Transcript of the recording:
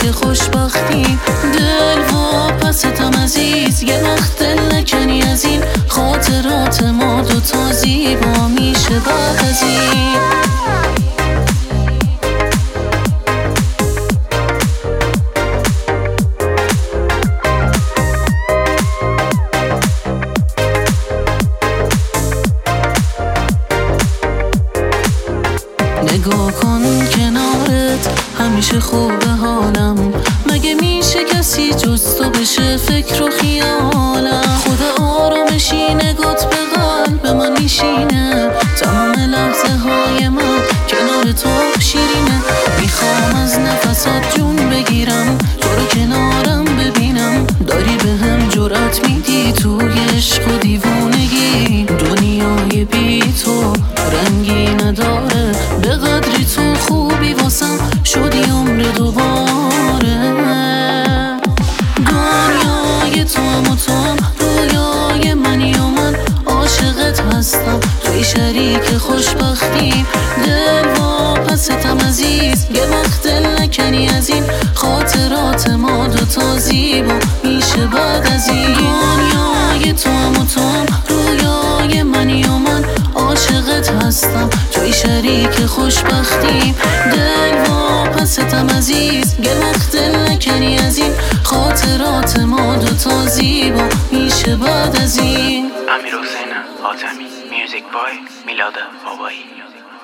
شریک خوشبختیم. دل واپستم عزیز، یه وقت دل نکنی از این خاطرات ما دوتا زیبا میشه بعد از این. نگاه کن کنارت همیشه خوبه حالم، مگه میشه کسی جز تو بشه فکر و خیالم. خدا آرامشی نگات به قلب من میشینه، تمام لحظه های من کنار تو شیرینه. میخوام از نفسات جون بگیرم، تو رو کنارم ببینم، داری به هم جرأت میدی توی عشق و دیوونگی. دنیای بی تو رنگی نداره، به قدری تو خوبی واسم شدی عمر دوباره. دنیای تو هم و تو هم رویای منی و من عاشقت هستم، توی شریک خوشبختیم. دل واپستم عزیز، یه وقت دل نکنی از این خاطرات ما دوتا زیبا میشه بعد از این. دنیای تو هم و تو هم رویای منی و من عاشقت هستم، توی شریک خوشبختیم. دل واپستم عزیز، یه وقت دل نکنی از این خاطرات ما دوتا زیبا میشه بعد از این. امیر حسین حاتمی، میوزیک بای میلاد بابایی.